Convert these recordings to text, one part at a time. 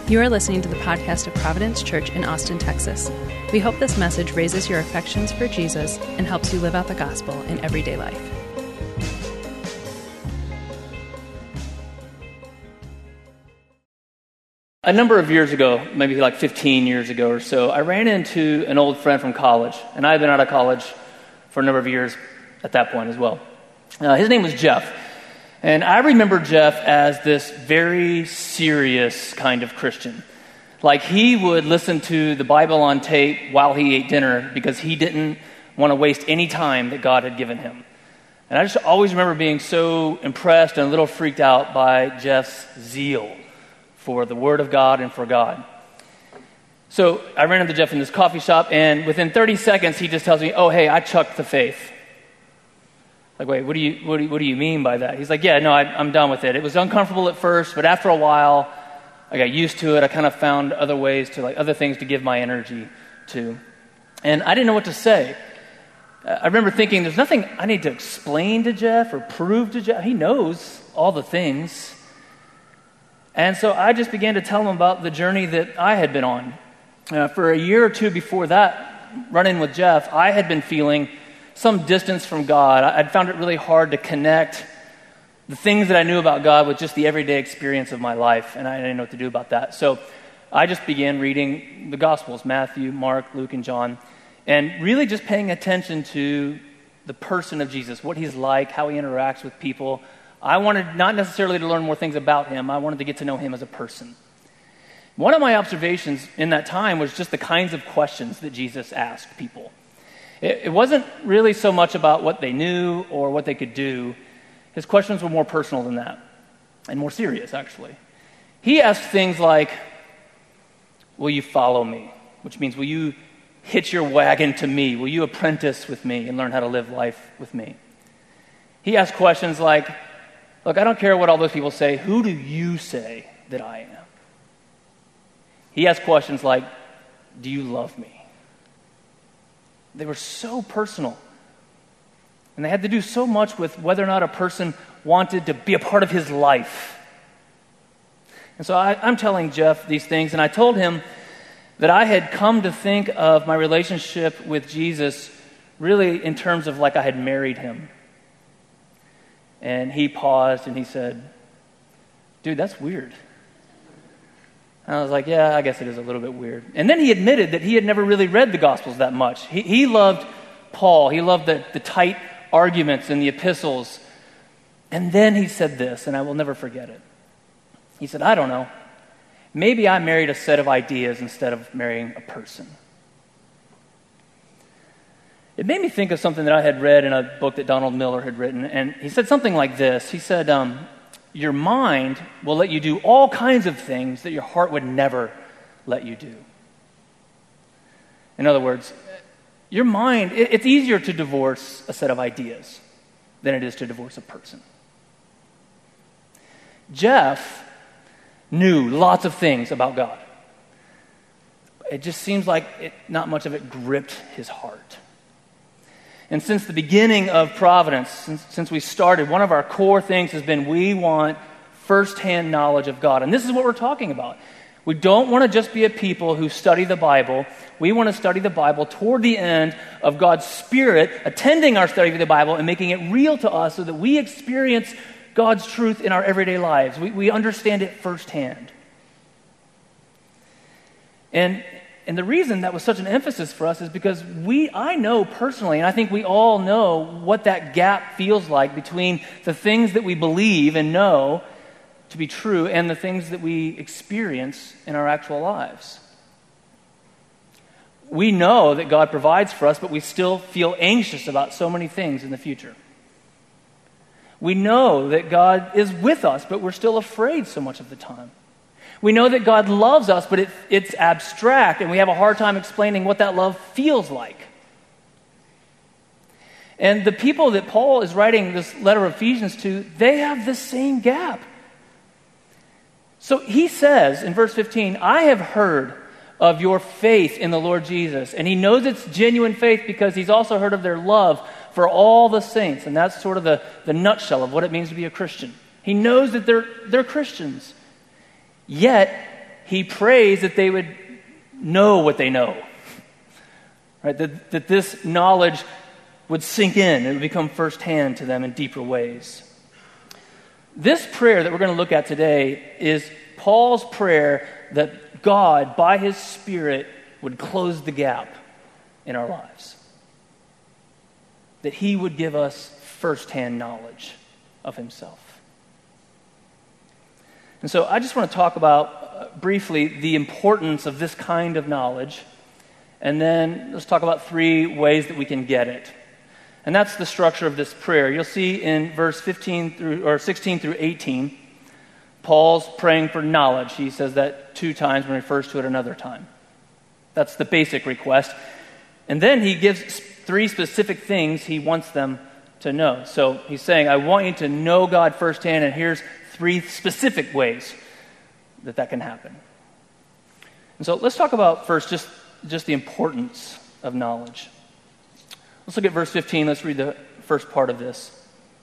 You are listening to the podcast of Providence Church in Austin, Texas. We hope this message raises your affections for Jesus and helps you live out the gospel in everyday life. A number of years ago, maybe like 15 years ago or so, I ran into an old friend from college, and I had been out of college for a number of years at that point as well. His name was Jeff, and I remember Jeff as this very serious kind of Christian. Like, he would listen to the Bible on tape while he ate dinner because he didn't want to waste any time that God had given him. And I just always remember being so impressed and a little freaked out by Jeff's zeal for the Word of God and for God. So I ran into Jeff in this coffee shop, and within 30 seconds, he just tells me, "Oh, hey, I chucked the faith." Like, wait, what do you mean by that? He's like, "Yeah, no, I'm done with it. It was uncomfortable at first, but after a while, I got used to it. I kind of found other ways to, like, other things to give my energy to." And I didn't know what to say. I remember thinking, there's nothing I need to explain to Jeff or prove to Jeff. He knows all the things. And so I just began to tell him about the journey that I had been on. For a year or two before that run-in with Jeff, I had been feeling some distance from God. I'd found it really hard to connect the things that I knew about God with just the everyday experience of my life, and I didn't know what to do about that. So I just began reading the Gospels, Matthew, Mark, Luke, and John, and really just paying attention to the person of Jesus, what he's like, how he interacts with people. I wanted not necessarily to learn more things about him. I wanted to get to know him as a person. One of my observations in that time was just the kinds of questions that Jesus asked people. It wasn't really so much about what they knew or what they could do. His questions were more personal than that, and more serious, actually. He asked things like, "Will you follow me?" Which means, will you hitch your wagon to me? Will you apprentice with me and learn how to live life with me? He asked questions like, "Look, I don't care what all those people say. Who do you say that I am?" He asked questions like, "Do you love me?" They were so personal. And they had to do so much with whether or not a person wanted to be a part of his life. And so I'm telling Jeff these things, and I told him that I had come to think of my relationship with Jesus really in terms of like I had married him. And he paused and he said, "Dude, that's weird." And I was like, "Yeah, I guess it is a little bit weird." And then he admitted that he had never really read the Gospels that much. He loved Paul. He loved the tight arguments in the epistles. And then he said this, and I will never forget it. He said, "I don't know. Maybe I married a set of ideas instead of marrying a person." It made me think of something that I had read in a book that Donald Miller had written, and he said something like this. He said, "Your mind will let you do all kinds of things that your heart would never let you do." In other words, your mind, it's easier to divorce a set of ideas than it is to divorce a person. Jeff knew lots of things about God. It just seems like not much of it gripped his heart. And since the beginning of Providence, since we started, one of our core things has been we want firsthand knowledge of God. And this is what we're talking about. We don't want to just be a people who study the Bible. We want to study the Bible toward the end of God's Spirit, attending our study of the Bible and making it real to us so that we experience God's truth in our everyday lives. We understand it firsthand. And the reason that was such an emphasis for us is because I know personally, and I think we all know what that gap feels like between the things that we believe and know to be true and the things that we experience in our actual lives. We know that God provides for us, but we still feel anxious about so many things in the future. We know that God is with us, but we're still afraid so much of the time. We know that God loves us, but it's abstract, and we have a hard time explaining what that love feels like. And the people that Paul is writing this letter of Ephesians to, they have the same gap. So he says in verse 15, "I have heard of your faith in the Lord Jesus." And he knows it's genuine faith because he's also heard of their love for all the saints. And that's sort of the nutshell of what it means to be a Christian. He knows that they're Christians. Yet, he prays that they would know what they know. Right? That this knowledge would sink in and would become firsthand to them in deeper ways. This prayer that we're going to look at today is Paul's prayer that God, by his Spirit, would close the gap in our lives. That he would give us firsthand knowledge of himself. And so I just want to talk about briefly the importance of this kind of knowledge, and then let's talk about 3 ways that we can get it. And that's the structure of this prayer. You'll see in verse 16 through 18, Paul's praying for knowledge. He says that 2 times when he refers to it another time. That's the basic request. And then he gives 3 specific things he wants them to know. So he's saying, I want you to know God firsthand, and here's 3 specific ways that can happen. And so let's talk about first just the importance of knowledge. Let's look at verse 15. Let's read the first part of this.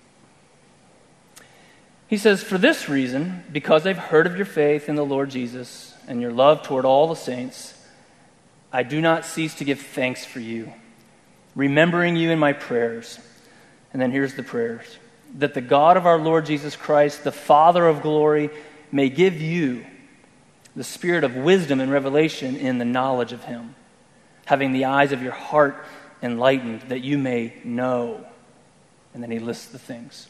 He says, for this reason, because I've heard of your faith in the Lord Jesus and your love toward all the saints, I do not cease to give thanks for you, remembering you in my prayers. And then here's the prayers. That the God of our Lord Jesus Christ, the Father of glory, may give you the spirit of wisdom and revelation in the knowledge of him, having the eyes of your heart enlightened, that you may know. And then he lists the things.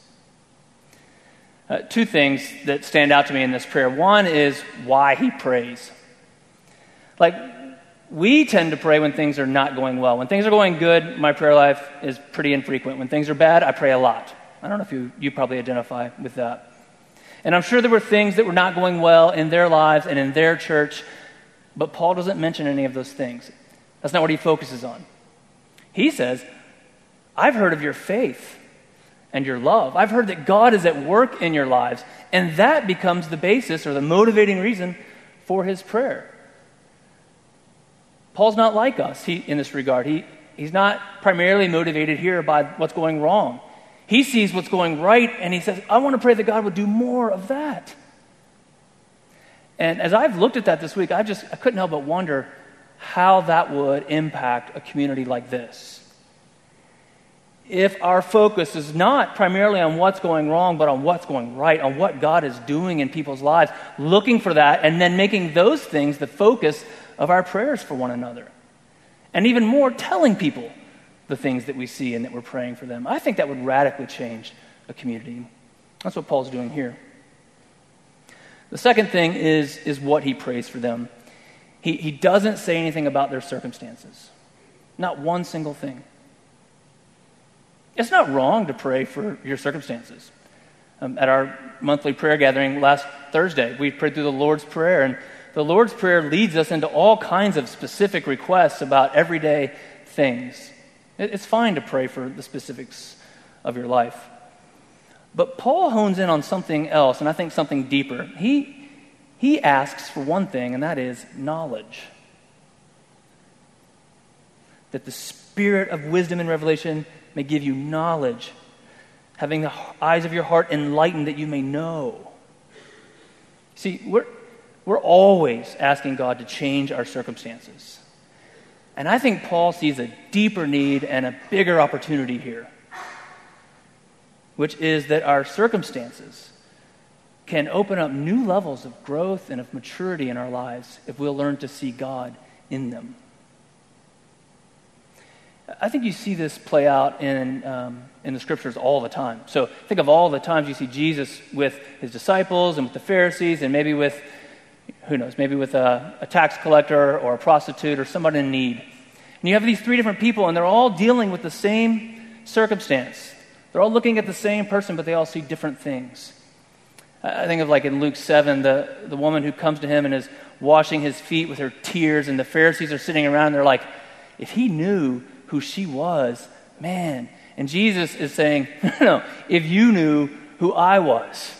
2 things that stand out to me in this prayer. One is why he prays. Like, we tend to pray when things are not going well. When things are going good, my prayer life is pretty infrequent. When things are bad, I pray a lot. I don't know if you probably identify with that. And I'm sure there were things that were not going well in their lives and in their church, but Paul doesn't mention any of those things. That's not what he focuses on. He says, I've heard of your faith and your love. I've heard that God is at work in your lives, and that becomes the basis or the motivating reason for his prayer. Paul's not like us in this regard. He's not primarily motivated here by what's going wrong. He sees what's going right, and he says, I want to pray that God would do more of that. And as I've looked at that this week, I couldn't help but wonder how that would impact a community like this. If our focus is not primarily on what's going wrong, but on what's going right, on what God is doing in people's lives, looking for that, and then making those things the focus of our prayers for one another. And even more, telling people the things that we see and that we're praying for them. I think that would radically change a community. That's what Paul's doing here. The second thing is what he prays for them. He doesn't say anything about their circumstances. Not one single thing. It's not wrong to pray for your circumstances. At our monthly prayer gathering last Thursday, we prayed through the Lord's Prayer, and the Lord's Prayer leads us into all kinds of specific requests about everyday things. It's fine to pray for the specifics of your life. But Paul hones in on something else, and I think something deeper. He asks for one thing, and that is knowledge. That the spirit of wisdom and revelation may give you knowledge, having the eyes of your heart enlightened that you may know. See, we're always asking God to change our circumstances. And I think Paul sees a deeper need and a bigger opportunity here, which is that our circumstances can open up new levels of growth and of maturity in our lives if we'll learn to see God in them. I think you see this play out in the scriptures all the time. So think of all the times you see Jesus with his disciples and with the Pharisees, and maybe with, who knows, maybe with a tax collector or a prostitute or somebody in need. And you have these 3 different people, and they're all dealing with the same circumstance. They're all looking at the same person, but they all see different things. I think of like in Luke 7, the woman who comes to him and is washing his feet with her tears, and the Pharisees are sitting around, and they're like, if he knew who she was, man. And Jesus is saying, no, if you knew who I was,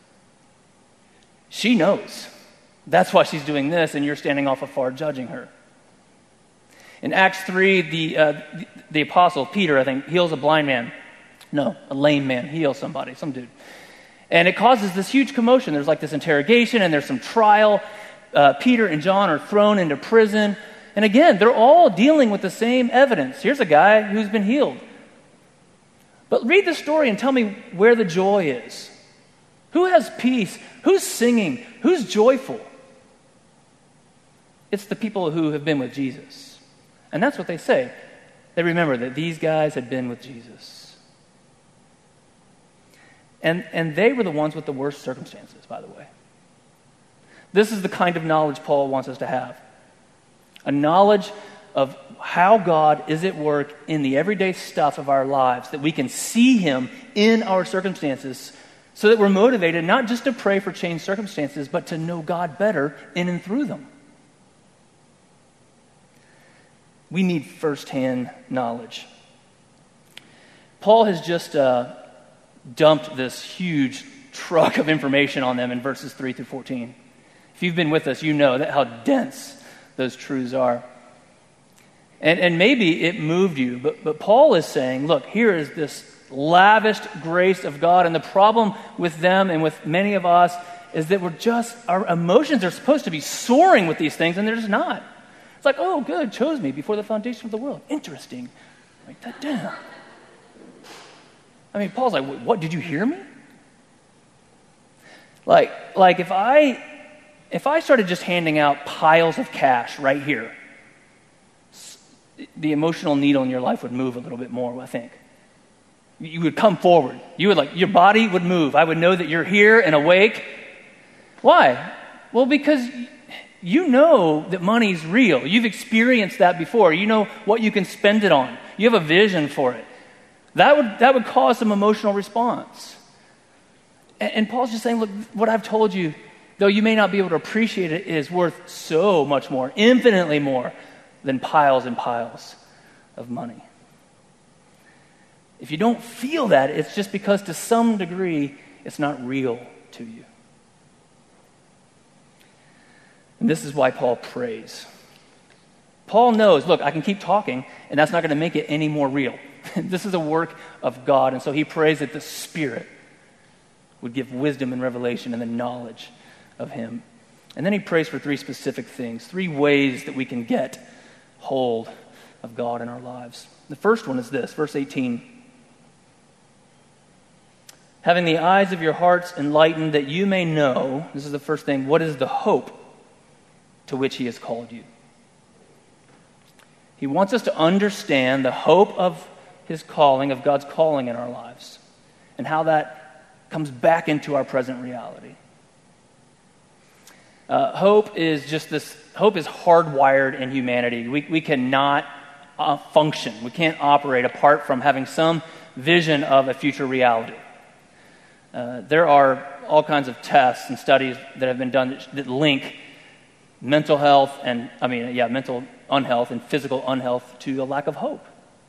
she knows. That's why she's doing this, and you're standing off afar judging her. In Acts 3, the apostle Peter, I think, heals a blind man. No, a lame man. He heals somebody, some dude. And it causes this huge commotion. There's like this interrogation, and there's some trial. Peter and John are thrown into prison. And again, they're all dealing with the same evidence. Here's a guy who's been healed. But read the story and tell me where the joy is. Who has peace? Who's singing? Who's joyful? It's the people who have been with Jesus. And that's what they say. They remember that these guys had been with Jesus. And they were the ones with the worst circumstances, by the way. This is the kind of knowledge Paul wants us to have. A knowledge of how God is at work in the everyday stuff of our lives, that we can see him in our circumstances so that we're motivated not just to pray for changed circumstances, but to know God better in and through them. We need firsthand knowledge. Paul has just dumped this huge truck of information on them in verses 3 through 14. If you've been with us, you know how dense those truths are. And maybe it moved you, but Paul is saying, look, here is this lavished grace of God, and the problem with them and with many of us is that our emotions are supposed to be soaring with these things, and they're just not. It's like, oh, good, chose me before the foundation of the world. Interesting. Write that down. I mean, Paul's like, what, did you hear me? Like if I started just handing out piles of cash right here, the emotional needle in your life would move a little bit more, I think. You would come forward. Your body would move. I would know that you're here and awake. Why? Well, because you know that money's real. You've experienced that before. You know what you can spend it on. You have a vision for it. That would cause some emotional response. And Paul's just saying, look, what I've told you, though you may not be able to appreciate it, is worth so much more, infinitely more than piles and piles of money. If you don't feel that, it's just because to some degree it's not real to you. And this is why Paul prays. Paul knows, look, I can keep talking, and that's not going to make it any more real. This is a work of God, and so he prays that the Spirit would give wisdom and revelation and the knowledge of him. And then he prays for 3 specific things, 3 ways that we can get hold of God in our lives. The first one is this, verse 18. Having the eyes of your hearts enlightened, that you may know, this is the first thing, what is the hope to which he has called you. He wants us to understand the hope of his calling, of God's calling in our lives, and how that comes back into our present reality. Hope is hardwired in humanity. We cannot function. We can't operate apart from having some vision of a future reality. There are all kinds of tests and studies that have been done that link mental unhealth and physical unhealth to a lack of hope.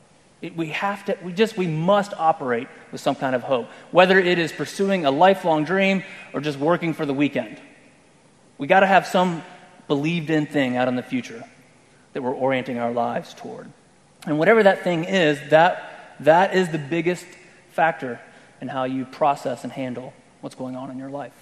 We must operate with some kind of hope, whether it is pursuing a lifelong dream or just working for the weekend. We got to have some believed in thing out in the future that we're orienting our lives toward. And whatever that thing is, that is the biggest factor in how you process and handle what's going on in your life.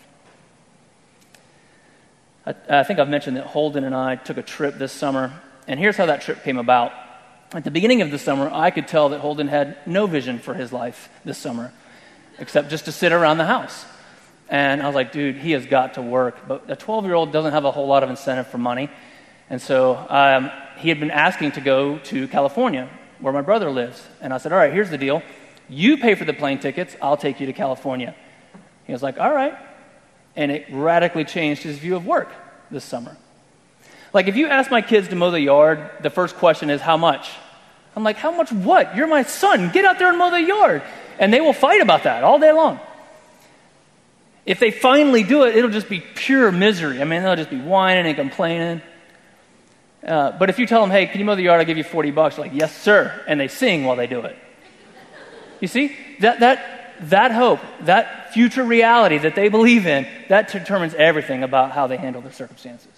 I think I've mentioned that Holden and I took a trip this summer, and here's how that trip came about. At the beginning of the summer, I could tell that Holden had no vision for his life this summer, except just to sit around the house. And I was like, dude, he has got to work. But a 12-year-old doesn't have a whole lot of incentive for money. And so he had been asking to go to California, where my brother lives. And I said, all right, here's the deal. You pay for the plane tickets, I'll take you to California. He was like, all right. And it radically changed his view of work this summer. Like, if you ask my kids to mow the yard, the first question is, how much? I'm like, how much what? You're my son. Get out there and mow the yard. And they will fight about that all day long. If they finally do it, it'll just be pure misery. I mean, they'll just be whining and complaining. But if you tell them, hey, can you mow the yard? I'll give you $40. They're like, yes, sir. And they sing while they do it. You see, that hope, that future reality that they believe in, that determines everything about how they handle their circumstances.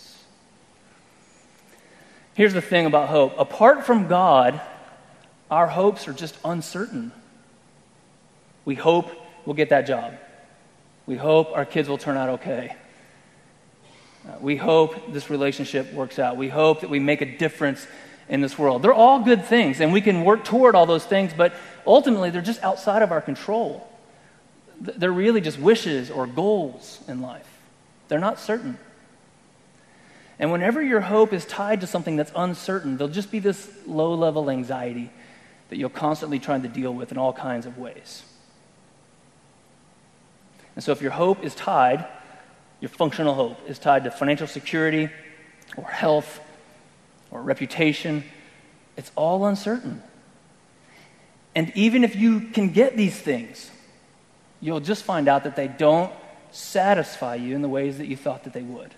Here's the thing about hope. Apart from God, our hopes are just uncertain. We hope we'll get that job. We hope our kids will turn out okay. We hope this relationship works out. We hope that we make a difference in this world. They're all good things, and we can work toward all those things, but ultimately they're just outside of our control. They're really just wishes or goals in life. They're not certain. And whenever your hope is tied to something that's uncertain, there'll just be this low-level anxiety that you'll constantly try to deal with in all kinds of ways. And so if your hope is tied, your functional hope is tied to financial security or health or reputation, it's all uncertain. And even if you can get these things, you'll just find out that they don't satisfy you in the ways that you thought that they would.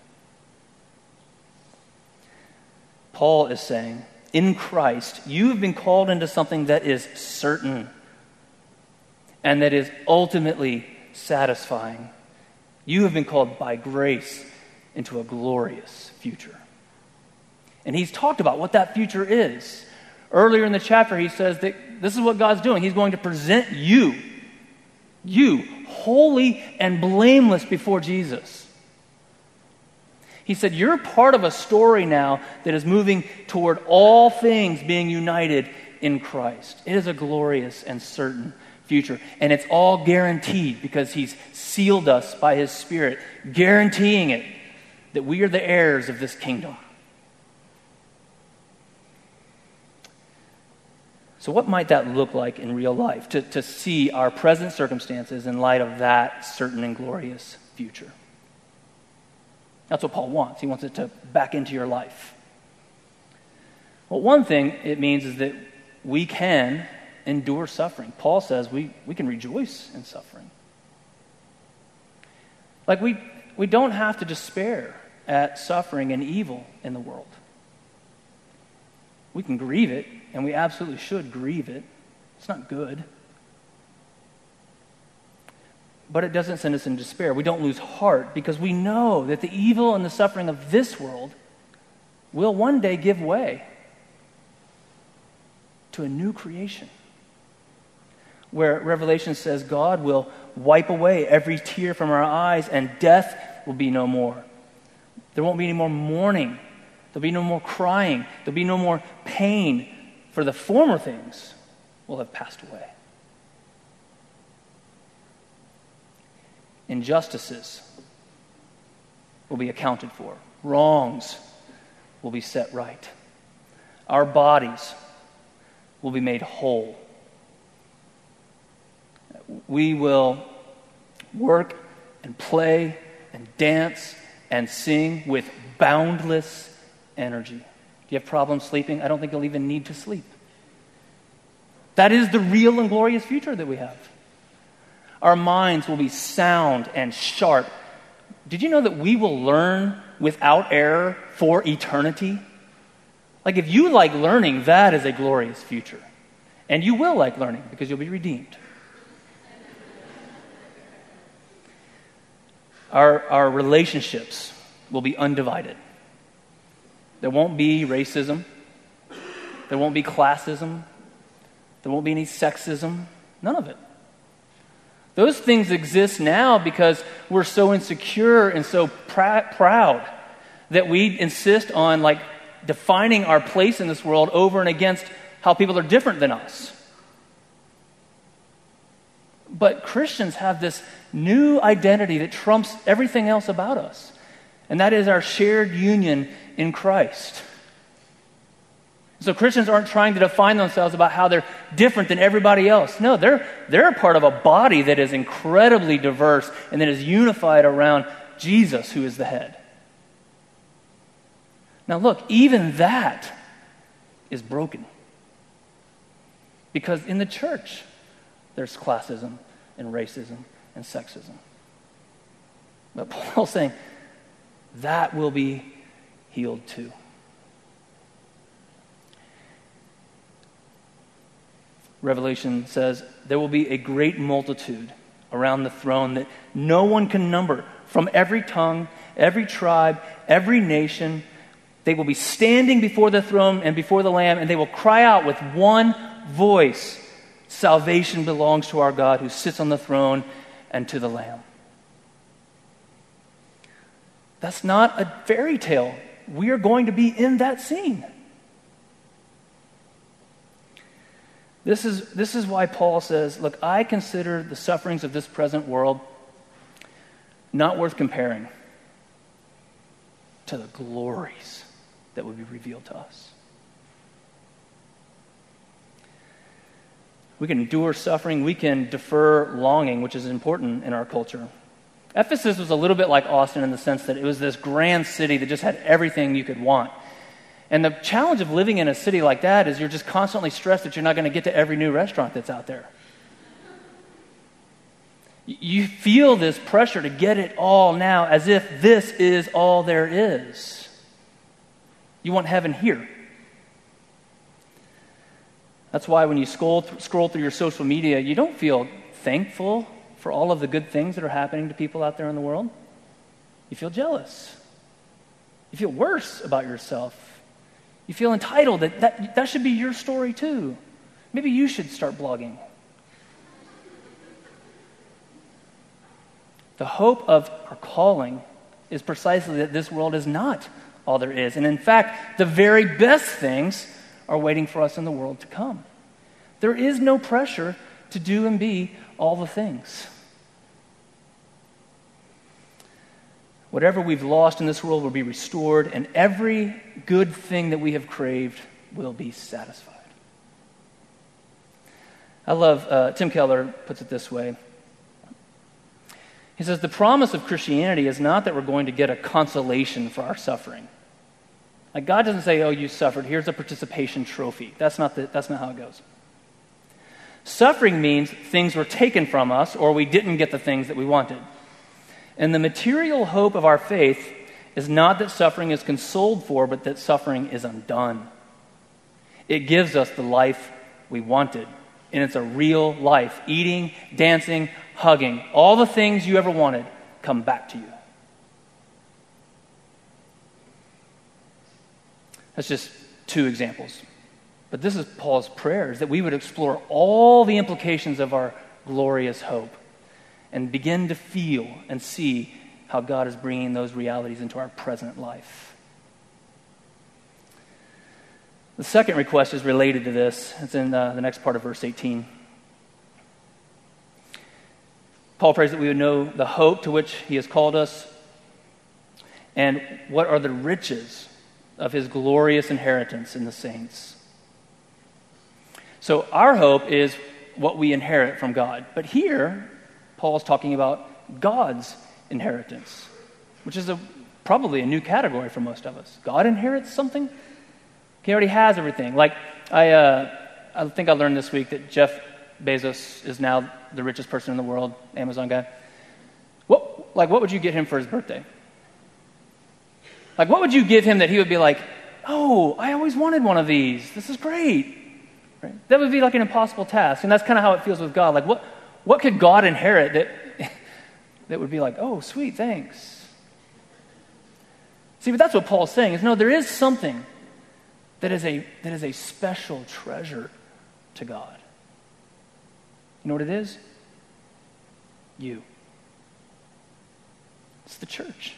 Paul is saying, in Christ, you have been called into something that is certain and that is ultimately satisfying. You have been called by grace into a glorious future. And he's talked about what that future is. Earlier in the chapter, he says that this is what God's doing. He's going to present you, holy and blameless before Jesus. He said, you're part of a story now that is moving toward all things being united in Christ. It is a glorious and certain future. And it's all guaranteed because he's sealed us by his Spirit, guaranteeing it that we are the heirs of this kingdom. So what might that look like in real life, to see our present circumstances in light of that certain and glorious future? That's what Paul wants. He wants it to back into your life. Well, one thing it means is that we can endure suffering. Paul says we can rejoice in suffering. Like we don't have to despair at suffering and evil in the world. We can grieve it, and we absolutely should grieve it. It's not good. But it doesn't send us in despair. We don't lose heart because we know that the evil and the suffering of this world will one day give way to a new creation, where Revelation says God will wipe away every tear from our eyes and death will be no more. There won't be any more mourning. There'll be no more crying. There'll be no more pain, for the former things will have passed away. Injustices will be accounted for. Wrongs will be set right. Our bodies will be made whole. We will work and play and dance and sing with boundless energy. Do you have problems sleeping? I don't think you'll even need to sleep. That is the real and glorious future that we have. Our minds will be sound and sharp. Did you know that we will learn without error for eternity? Like if you like learning, that is a glorious future. And you will like learning because you'll be redeemed. Our relationships will be undivided. There won't be racism. There won't be classism. There won't be any sexism. None of it. Those things exist now because we're so insecure and so proud that we insist on defining our place in this world over and against how people are different than us. But Christians have this new identity that trumps everything else about us. And that is our shared union in Christ. So Christians aren't trying to define themselves about how they're different than everybody else. No, they're a part of a body that is incredibly diverse and that is unified around Jesus, who is the head. Now look, even that is broken. Because in the church, there's classism and racism and sexism. But Paul's saying that will be healed too. Revelation says there will be a great multitude around the throne that no one can number, from every tongue, every tribe, every nation. They will be standing before the throne and before the Lamb, and they will cry out with one voice, "Salvation belongs to our God who sits on the throne and to the Lamb." That's not a fairy tale. We are going to be in that scene. This is why Paul says, look, I consider the sufferings of this present world not worth comparing to the glories that will be revealed to us. We can endure suffering. We can defer longing, which is important in our culture. Ephesus was a little bit like Austin in the sense that it was this grand city that just had everything you could want. And the challenge of living in a city like that is you're just constantly stressed that you're not going to get to every new restaurant that's out there. You feel this pressure to get it all now as if this is all there is. You want heaven here. That's why when you scroll through your social media, you don't feel thankful for all of the good things that are happening to people out there in the world. You feel jealous. You feel worse about yourself. You feel entitled that should be your story too. Maybe you should start blogging. The hope of our calling is precisely that this world is not all there is. And in fact, the very best things are waiting for us in the world to come. There is no pressure to do and be all the things. Whatever we've lost in this world will be restored, and every good thing that we have craved will be satisfied. I love, Tim Keller puts it this way. He says, the promise of Christianity is not that we're going to get a consolation for our suffering. Like God doesn't say, oh, you suffered, here's a participation trophy. That's not how it goes. Suffering means things were taken from us or we didn't get the things that we wanted. And the material hope of our faith is not that suffering is consoled for, but that suffering is undone. It gives us the life we wanted. And it's a real life. Eating, dancing, hugging. All the things you ever wanted come back to you. That's just two examples. But this is Paul's prayer, is that we would explore all the implications of our glorious hope and begin to feel and see how God is bringing those realities into our present life. The second request is related to this. It's in the next part of verse 18. Paul prays that we would know the hope to which he has called us and what are the riches of his glorious inheritance in the saints. So our hope is what we inherit from God. But here, Paul's talking about God's inheritance, which is probably a new category for most of us. God inherits something? He already has everything. Like, I think I learned this week that Jeff Bezos is now the richest person in the world, Amazon guy. What would you get him for his birthday? Like, what would you give him that he would be like, oh, I always wanted one of these. This is great. Right? That would be like an impossible task. And that's kind of how it feels with God. Like, what could God inherit that would be like, oh, sweet, thanks. See, but that's what Paul's saying is, no, there is something that is a special treasure to God. You know what it is? You. It's the church.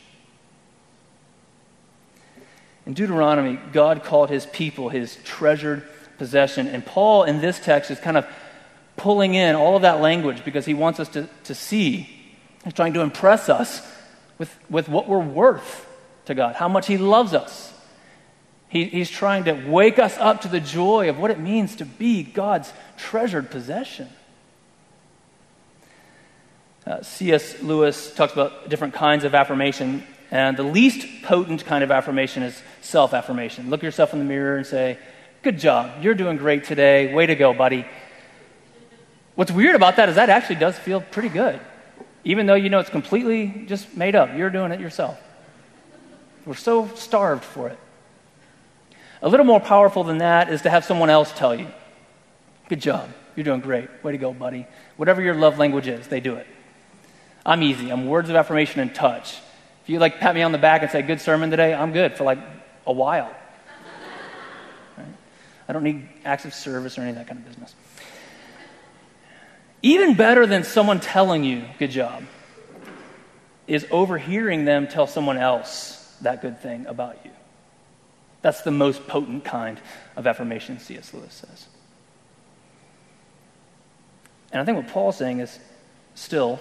In Deuteronomy, God called his people his treasured possession. And Paul, in this text, is kind of pulling in all of that language because he wants us to see. He's trying to impress us with what we're worth to God, how much he loves us. He's trying to wake us up to the joy of what it means to be God's treasured possession. C.S. Lewis talks about different kinds of affirmation, and the least potent kind of affirmation is self-affirmation. Look yourself in the mirror and say, good job, you're doing great today, way to go, buddy. What's weird about that is that actually does feel pretty good, even though you know it's completely just made up. You're doing it yourself. We're so starved for it. A little more powerful than that is to have someone else tell you, good job, you're doing great, way to go, buddy. Whatever your love language is, they do it. I'm easy. I'm words of affirmation and touch. If you pat me on the back and say, good sermon today, I'm good for a while. Right? I don't need acts of service or any of that kind of business. Even better than someone telling you, good job, is overhearing them tell someone else that good thing about you. That's the most potent kind of affirmation, C.S. Lewis says. And I think what Paul's saying is still,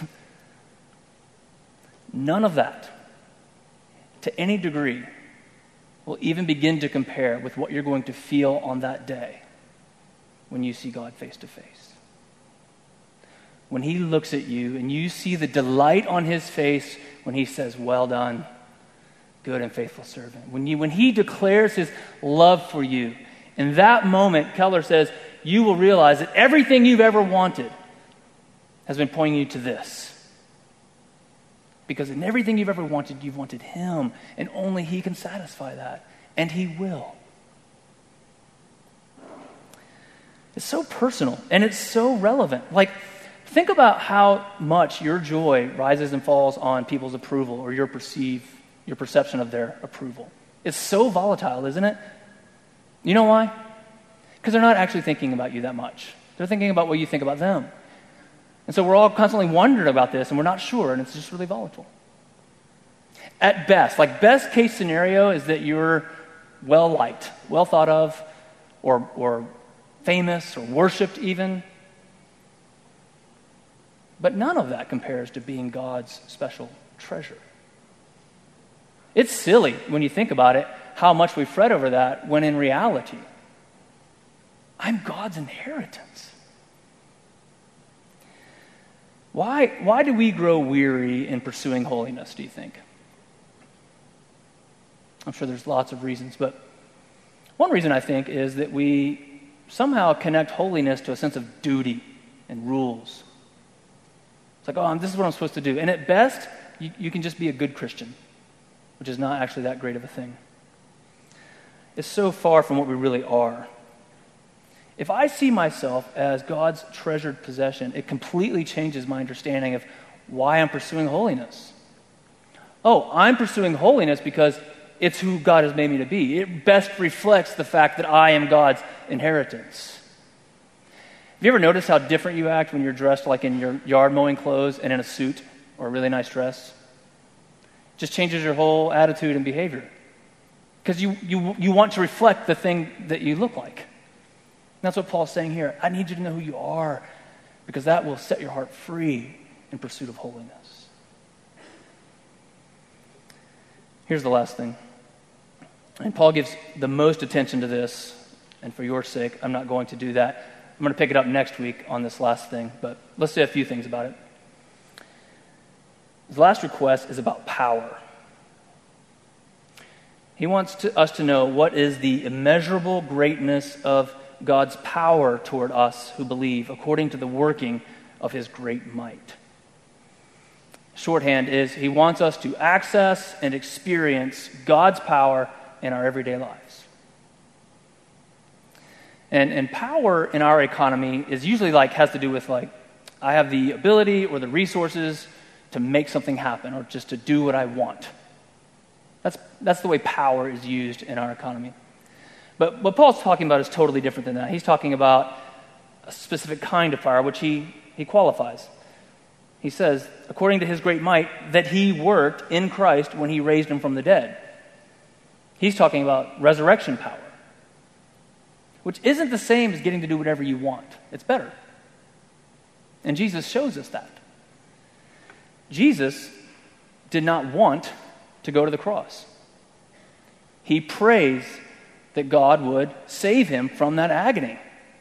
none of that, to any degree, will even begin to compare with what you're going to feel on that day when you see God face to face. When he looks at you and you see the delight on his face when he says, "Well done, good and faithful servant." When he declares his love for you, in that moment, Keller says, you will realize that everything you've ever wanted has been pointing you to this. Because in everything you've ever wanted, you've wanted him, and only he can satisfy that, and he will. It's so personal, and it's so relevant. Like, think about how much your joy rises and falls on people's approval or your perception of their approval. It's so volatile, isn't it? You know why? Because they're not actually thinking about you that much. They're thinking about what you think about them. And so we're all constantly wondering about this, and we're not sure, and it's just really volatile. At best, like best case scenario is that you're well-liked, well thought of, or famous, or worshipped even. But none of that compares to being God's special treasure. It's silly when you think about it, how much we fret over that, when in reality, I'm God's inheritance. Why do we grow weary in pursuing holiness, do you think? I'm sure there's lots of reasons, but one reason I think is that we somehow connect holiness to a sense of duty and rules. It's like, oh, this is what I'm supposed to do. And at best, you can just be a good Christian, which is not actually that great of a thing. It's so far from what we really are. If I see myself as God's treasured possession, it completely changes my understanding of why I'm pursuing holiness. Oh, I'm pursuing holiness because it's who God has made me to be. It best reflects the fact that I am God's inheritance. Have you ever noticed how different you act when you're dressed like in your yard mowing clothes and in a suit or a really nice dress? It just changes your whole attitude and behavior. Because you want to reflect the thing that you look like. And that's what Paul's saying here. I need you to know who you are, because that will set your heart free in pursuit of holiness. Here's the last thing. And Paul gives the most attention to this, and for your sake, I'm not going to do that. I'm going to pick it up next week on this last thing, but let's say a few things about it. His last request is about power. He wants us to know what is the immeasurable greatness of God's power toward us who believe, according to the working of his great might. Shorthand is, he wants us to access and experience God's power in our everyday lives. And power in our economy is usually has to do with I have the ability or the resources to make something happen or just to do what I want. That's the way power is used in our economy. But what Paul's talking about is totally different than that. He's talking about a specific kind of power, which he qualifies. He says, according to his great might, that he worked in Christ when he raised him from the dead. He's talking about resurrection power, which isn't the same as getting to do whatever you want. It's better. And Jesus shows us that. Jesus did not want to go to the cross. He prays that God would save him from that agony.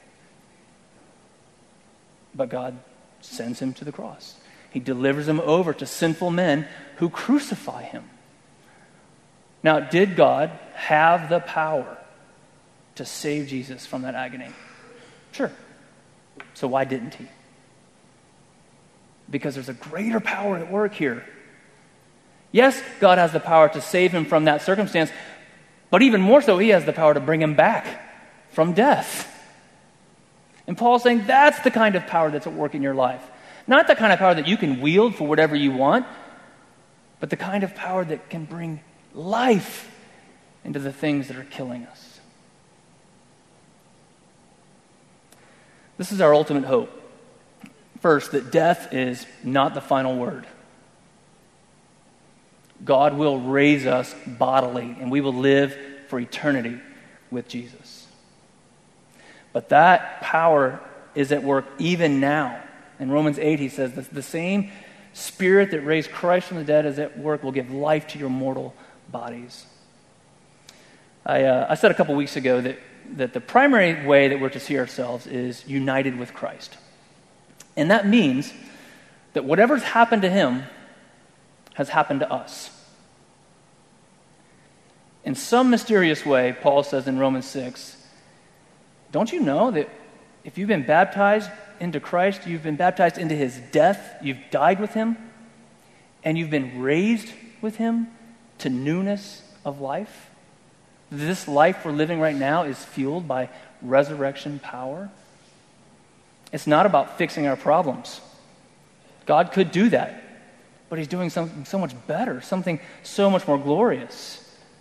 But God sends him to the cross. He delivers him over to sinful men who crucify him. Now, did God have the power to save Jesus from that agony? Sure. So why didn't he? Because there's a greater power at work here. Yes, God has the power to save him from that circumstance, but even more so, he has the power to bring him back from death. And Paul's saying that's the kind of power that's at work in your life. Not the kind of power that you can wield for whatever you want, but the kind of power that can bring life into the things that are killing us. This is our ultimate hope. First, that death is not the final word. God will raise us bodily, and we will live for eternity with Jesus. But that power is at work even now. In Romans 8, he says, the same Spirit that raised Christ from the dead is at work, will give life to your mortal bodies. I said a couple weeks ago that the primary way that we're to see ourselves is united with Christ. And that means that whatever's happened to him has happened to us. In some mysterious way, Paul says in Romans 6, don't you know that if you've been baptized into Christ, you've been baptized into his death, you've died with him, and you've been raised with him to newness of life? This life we're living right now is fueled by resurrection power. It's not about fixing our problems. God could do that, but he's doing something so much better, something so much more glorious.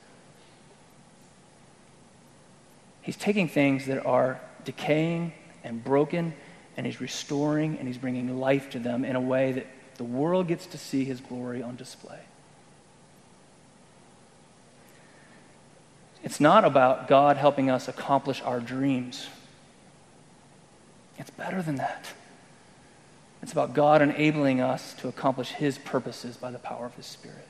He's taking things that are decaying and broken, and he's restoring and he's bringing life to them in a way that the world gets to see his glory on display. It's not about God helping us accomplish our dreams. It's better than that. It's about God enabling us to accomplish his purposes by the power of his Spirit.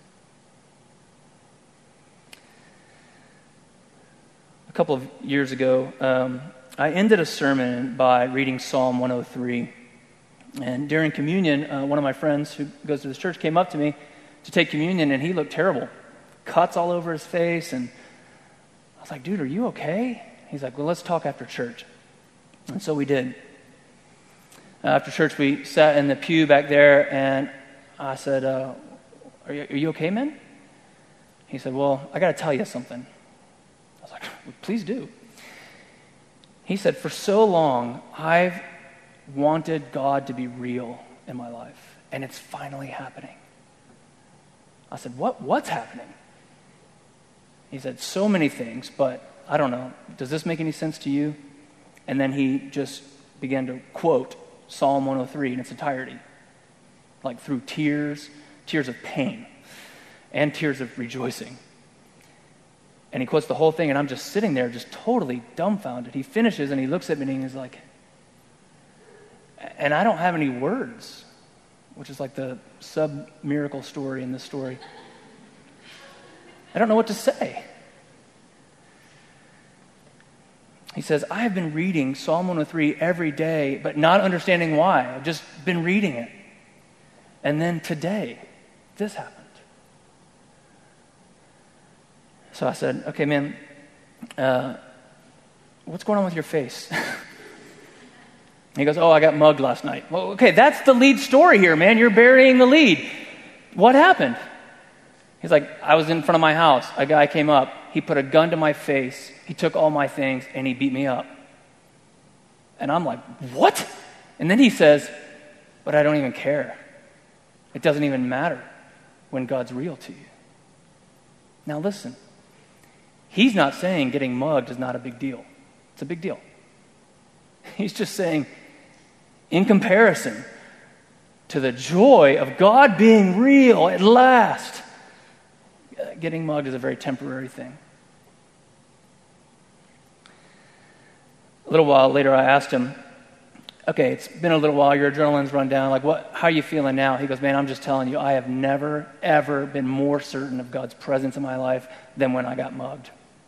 A couple of years ago, I ended a sermon by reading Psalm 103. And during communion, one of my friends who goes to this church came up to me to take communion, and he looked terrible. Cuts all over his face, and I was like, dude, are you okay? He's like, well, let's talk after church. And so we did. After church, we sat in the pew back there, and I said, are you okay, man? He said, well, I got to tell you something. I was like, well, please do. He said, for so long, I've wanted God to be real in my life, and it's finally happening. I said, what's happening? He said, so many things, but I don't know. Does this make any sense to you? And then he just began to quote Psalm 103 in its entirety, like through tears of pain, and tears of rejoicing. And he quotes the whole thing, and I'm just sitting there just totally dumbfounded. He finishes, and he looks at me, and he's like, and I don't have any words, which is like the sub-miracle story in this story. I don't know what to say. He says, I have been reading Psalm 103 every day, but not understanding why. I've just been reading it. And then today, this happened. So I said, okay, man, what's going on with your face? He goes, oh, I got mugged last night. Well, okay, that's the lead story here, man. You're burying the lead. What happened? He's like, I was in front of my house. A guy came up. He put a gun to my face. He took all my things, and he beat me up. And I'm like, what? And then he says, but I don't even care. It doesn't even matter when God's real to you. Now listen. He's not saying getting mugged is not a big deal. It's a big deal. He's just saying, in comparison to the joy of God being real at last, getting mugged is a very temporary thing. A little while later, I asked him, okay, it's been a little while, your adrenaline's run down, how are you feeling now? He goes, man, I'm just telling you, I have never, ever been more certain of God's presence in my life than when I got mugged.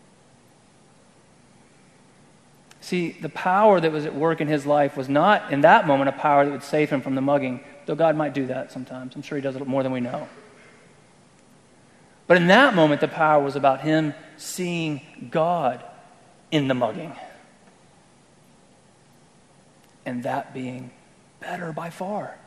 See, the power that was at work in his life was not, in that moment, a power that would save him from the mugging, though God might do that sometimes. I'm sure he does it more than we know. But in that moment, the power was about him seeing God in the mugging. And that being better by far.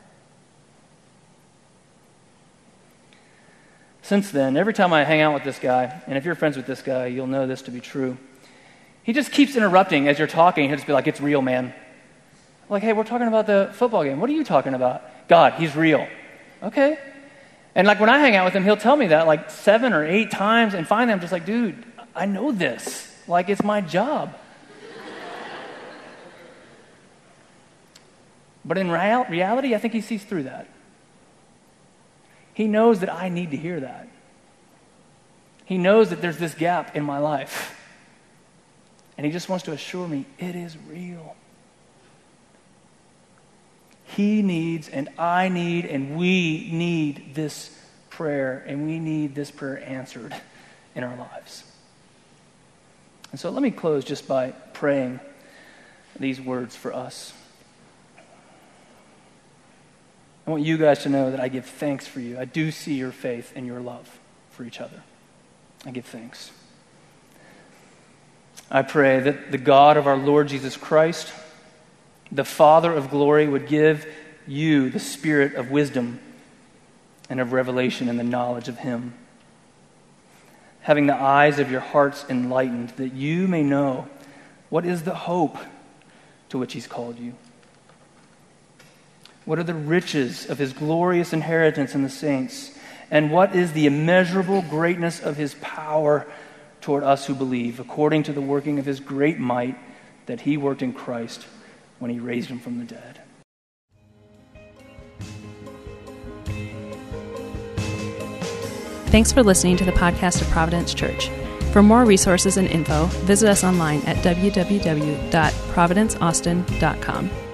Since then, every time I hang out with this guy, and if you're friends with this guy, you'll know this to be true, he just keeps interrupting as you're talking. He'll just be like, it's real, man. Like, hey, we're talking about the football game. What are you talking about? God, he's real. Okay. And like when I hang out with him, he'll tell me that like 7 or 8 times, and finally I'm just like, dude, I know this. Like, it's my job. But in reality, I think he sees through that. He knows that I need to hear that. He knows that there's this gap in my life. And he just wants to assure me it is real. He needs, and I need, and we need this prayer, and we need this prayer answered in our lives. And so let me close just by praying these words for us. I want you guys to know that I give thanks for you. I do see your faith and your love for each other. I give thanks. I pray that the God of our Lord Jesus Christ, the Father of glory, would give you the spirit of wisdom and of revelation and the knowledge of him, having the eyes of your hearts enlightened, that you may know what is the hope to which he's called you. What are the riches of his glorious inheritance in the saints? And what is the immeasurable greatness of his power toward us who believe, according to the working of his great might that he worked in Christ when he raised him from the dead? Thanks for listening to the podcast of Providence Church. For more resources and info, visit us online at www.providenceaustin.com.